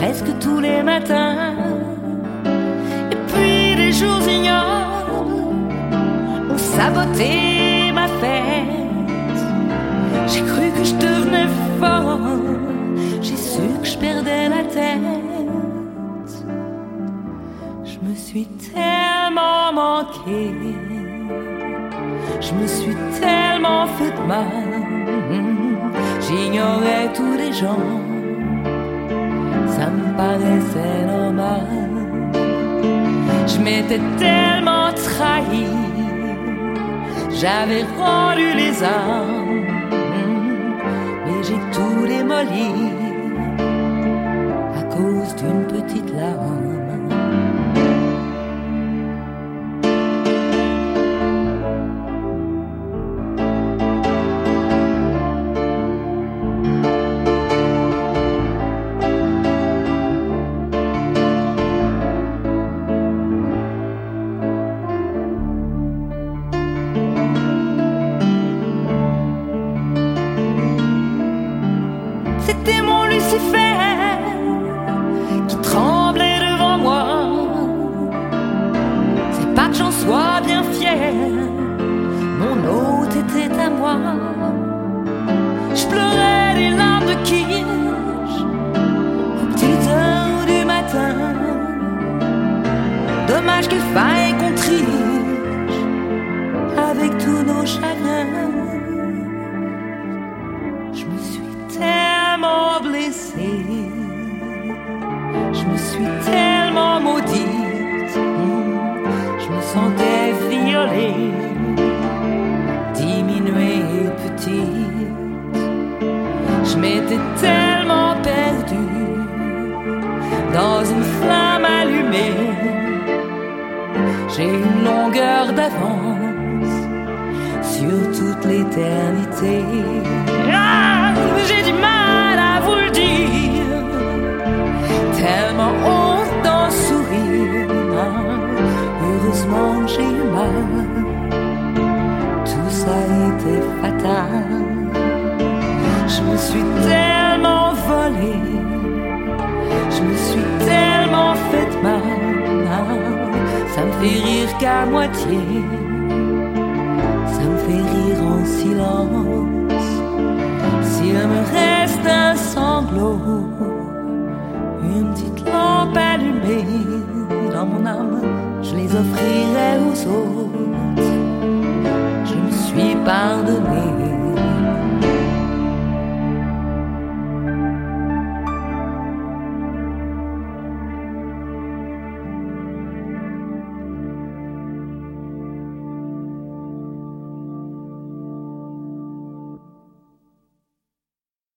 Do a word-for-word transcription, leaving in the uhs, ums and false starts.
presque tous les matins. Et puis des jours ignobles ont saboté ma fête. J'ai cru que je devenais folle, j'ai su que je perdais la tête. Je me suis tellement manqué, je me suis tellement fait mal. J'ignorais tous les gens, ça me paraissait normal. Je m'étais tellement trahi, j'avais rendu les armes, mais j'ai tout démoli à cause d'une petite larme. C'était mon Lucifer qui tremblait devant moi. C'est pas que j'en sois bien fier, mon hôte était à moi. Je pleurais des larmes de quiche aux petites heures du matin. Dommage qu'il faille qu'on triche avec tous nos chagrins. Je me suis tellement blessée, je me suis tellement maudite, je me sentais violée, diminuée et petite. Je m'étais tellement perdue dans une flamme allumée. J'ai une longueur d'avance sur toute l'éternité. Ah, j'ai du mal à vous le dire, tellement honte d'en sourire. Heureusement que j'ai eu mal, tout ça était fatal. Je me suis tellement volée, je me suis tellement fait mal. Ça me fait rire qu'à moitié, ça me fait rire en silence. S'il me reste un sanglot, une petite lampe allumée dans mon âme, je les offrirai aux autres. Je me suis pardonné,